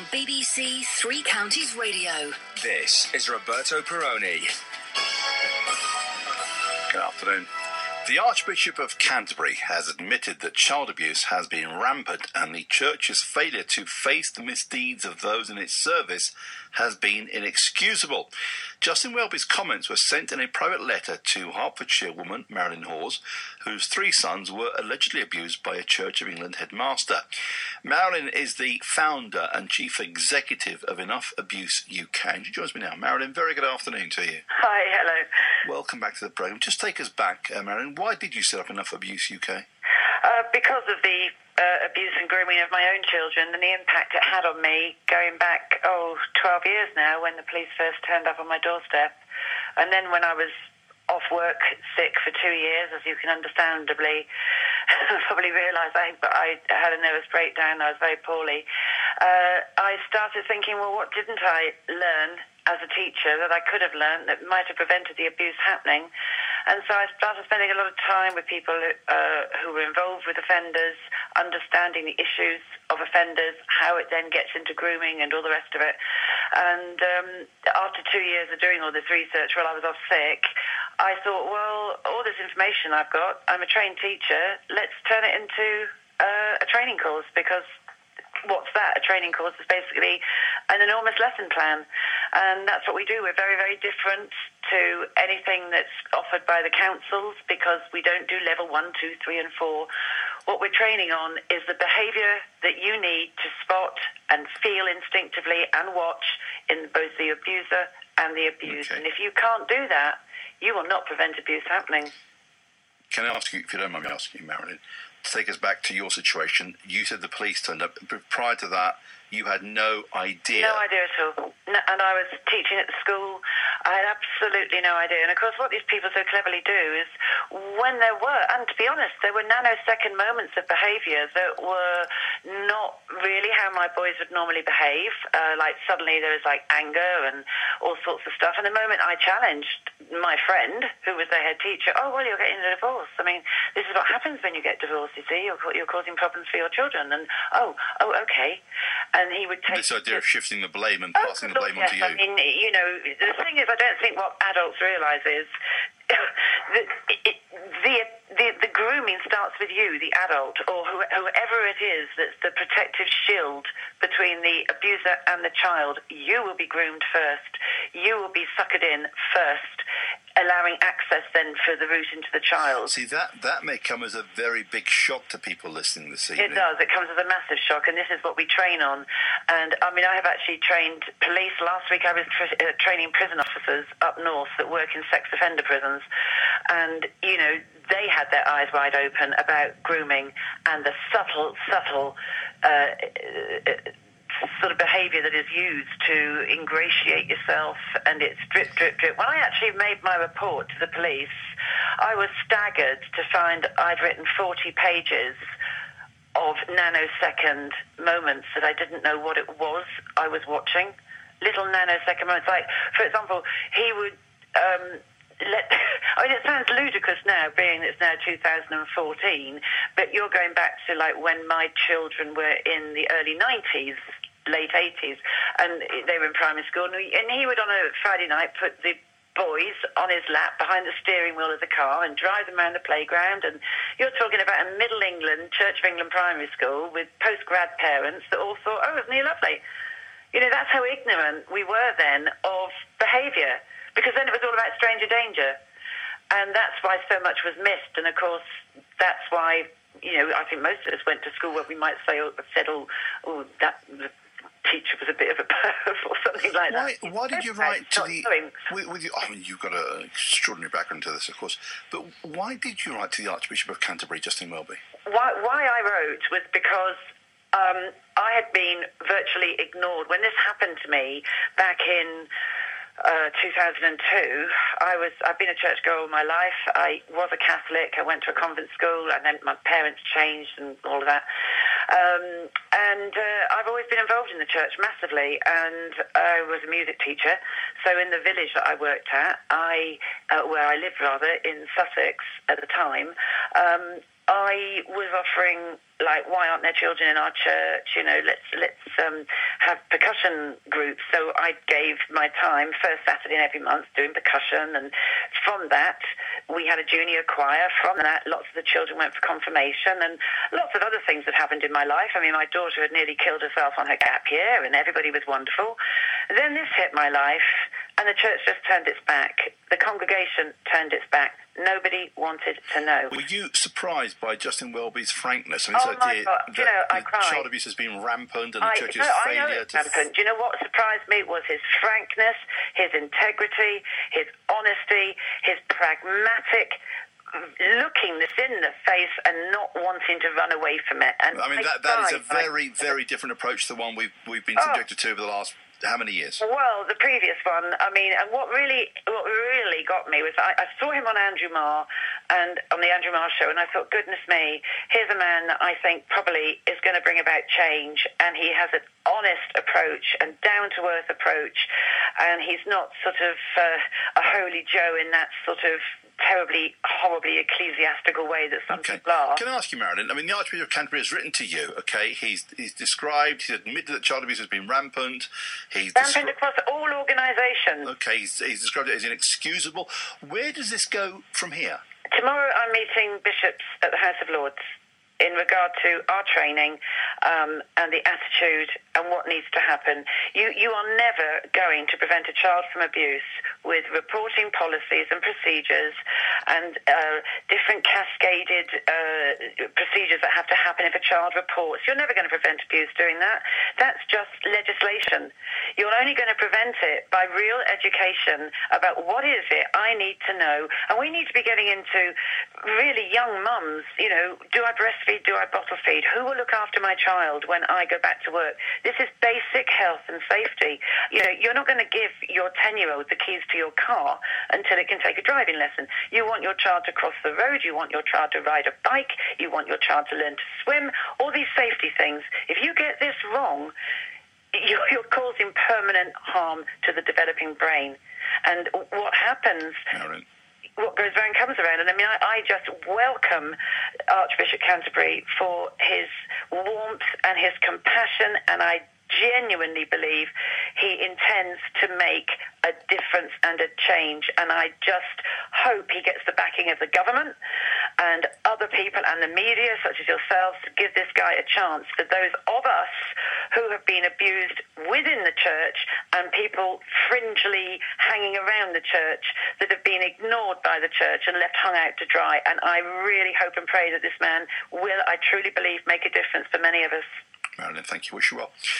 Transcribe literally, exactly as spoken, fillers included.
B B C Three Counties Radio. This is Roberto Perrone. Good afternoon. The Archbishop of Canterbury has admitted that child abuse has been rampant and the Church's failure to face the misdeeds of those in its service has been inexcusable. Justin Welby's comments were sent in a private letter to Hertfordshire woman Marilyn Hawes, whose three sons were allegedly abused by a Church of England headmaster. Marilyn is the founder and chief executive of Enough Abuse U K. And she joins me now. Marilyn, very good afternoon to you. Hi, hello. Welcome back to the programme. Just take us back, uh, Marilyn. Why did you set up Enough Abuse U K? Uh, because of the uh, abuse and grooming of my own children and the impact it had on me going back, oh, twelve years now, when the police first turned up on my doorstep. And then when I was off work sick for two years, as you can understandably probably realise, I, I had a nervous breakdown. I was very poorly. Uh, I started thinking, well, what didn't I learn as a teacher that I could have learned that might have prevented the abuse happening? And so I started spending a lot of time with people uh, who were involved with offenders, understanding the issues of offenders, how it then gets into grooming and all the rest of it. And um, after two years of doing all this research while I was off sick, I thought, well, all this information I've got, I'm a trained teacher, let's turn it into uh, a training course, because what's that? A training course is basically an enormous lesson plan. And that's what we do. We're very, very different to anything that's offered by the councils, because we don't do level one, two, three and four. What we're training on is the behaviour that you need to spot and feel instinctively and watch in both the abuser and the abused. Okay. And if you can't do that, you will not prevent abuse happening. Can I ask you, if you don't mind me asking you, Marilyn, to take us back to your situation? You said the police turned up. Prior to that, you had no idea. No idea at all. No, and I was teaching at the school. I had absolutely no idea. And of course, what these people so cleverly do is, when there were, and to be honest, there were nanosecond moments of behaviour that were not really how my boys would normally behave. Uh, like suddenly there was like anger and all sorts of stuff. And the moment I challenged my friend, who was their head teacher, oh, well, you're getting a divorce. I mean, this is what happens when you get divorced, you see. You're, you're causing problems for your children. And, oh, oh, okay. And he would take... This idea of shifting the blame and oh, passing the blame yes. onto you. I mean, you know, the thing is, I don't think what adults realise is the, it, the, the the grooming starts with you, the adult, or who, whoever it is that's the protective shield between the abuser and the child. You will be groomed first. You will be suckered in first, allowing access then for the route into the child. See, that, that may come as a very big shock to people listening this evening. It does. It comes as a massive shock, and this is what we train on. And, I mean, I have actually trained police. Last week I was tra- uh, training prison officers up north that work in sex offender prisons. And, you know, they had their eyes wide open about grooming and the subtle, subtle... Uh, uh, sort of behaviour that is used to ingratiate yourself, and it's drip, drip, drip. When I actually made my report to the police, I was staggered to find I'd written forty pages of nanosecond moments that I didn't know what it was I was watching. Little nanosecond moments. Like, for example, he would... Um, Let, I mean, it sounds ludicrous now, being it's now two thousand fourteen, but you're going back to, like, when my children were in the early nineties, late eighties, and they were in primary school, and he would, on a Friday night, put the boys on his lap behind the steering wheel of the car and drive them around the playground. And you're talking about a Middle England, Church of England primary school with post-grad parents that all thought, oh, isn't he lovely? You know, that's how ignorant we were then of behaviour. Because then it was all about stranger danger. And that's why so much was missed. And, of course, that's why, you know, I think most of us went to school where we might say, oh, said, oh, oh that the teacher was a bit of a perv or something like why, that. Why did you write to the... With, with you, I mean, you've got an extraordinary background to this, of course. But why did you write to the Archbishop of Canterbury, Justin Welby? Why, why I wrote was because... Um, I had been virtually ignored. When this happened to me back in... Uh, two thousand two, I was, I've been a churchgoer all my life. I was a Catholic. I went to a convent school, and then my parents changed and all of that. Um, and uh, I've always been involved in the church massively, and I was a music teacher. So in the village that I worked at, I, uh, where I lived rather, in Sussex at the time, um, I was offering, like, why aren't there children in our church? You know, let's let's um, have percussion groups. So I gave my time first Saturday in every month doing percussion, and from that we had a junior choir. From that, lots of the children went for confirmation, and lots of other things that happened in my life. I mean, my daughter had nearly killed herself on her gap year, and everybody was wonderful. Then this hit my life, and the church just turned its back. The congregation turned its back. Nobody wanted to know. Were you surprised by Justin Welby's frankness? I mean, oh, this my idea God. that you know, I the cried. child abuse has been rampant and the I, church's no, I failure know it's to... rampant. Do you know what surprised me was his frankness, his integrity, his honesty, his pragmatic looking this in the face and not wanting to run away from it. And I mean, that, that is a very, very different approach to the one we've, we've been subjected oh. to over the last... How many years? Well, the previous one, I mean, and what really what really got me was I, I saw him on Andrew Marr and on the Andrew Marr show, and I thought, goodness me, here's a man that I think probably is going to bring about change, and he has an honest approach and down-to-earth approach, and he's not sort of uh, a holy Joe in that sort of terribly, horribly ecclesiastical way that some okay. people are. Can I ask you, Marilyn? I mean, the Archbishop of Canterbury has written to you, okay? He's he's described, he's admitted that child abuse has been rampant. He's rampant descri- across all organisations. Okay, he's, he's described it as inexcusable. Where does this go from here? Tomorrow I'm meeting bishops at the House of Lords in regard to our training um, and the attitude and what needs to happen. You you are never going to prevent a child from abuse with reporting policies and procedures and uh, different cascaded uh, procedures that have to happen if a child reports. You're never going to prevent abuse doing that. That's just legislation. You're only going to prevent it by real education about what is it I need to know. And we need to be getting into really young mums, you know, do I breastfeed, do I bottle feed? Who will look after my child when I go back to work? This is basic health and safety. You know, you're not going to give your ten-year-old the keys to your car until it can take a driving lesson. You want your child to cross the road, you want your child to ride a bike, you want your child to learn to swim, all these safety things. If you get this wrong, you're, you're causing permanent harm to the developing brain. And what happens... Aaron. What goes around comes around. And I mean, I, I just welcome Archbishop Canterbury for his warmth and his compassion, and I genuinely believe he intends to make a difference and a change, and I just hope he gets the backing of the government and other people and the media, such as yourselves, to give this guy a chance. For those of us who have been abused within the church and people fringely hanging around the church that have been ignored by the church and left hung out to dry, and I really hope and pray that this man will, I truly believe, make a difference for many of us. Marilyn, thank you. Wish you well.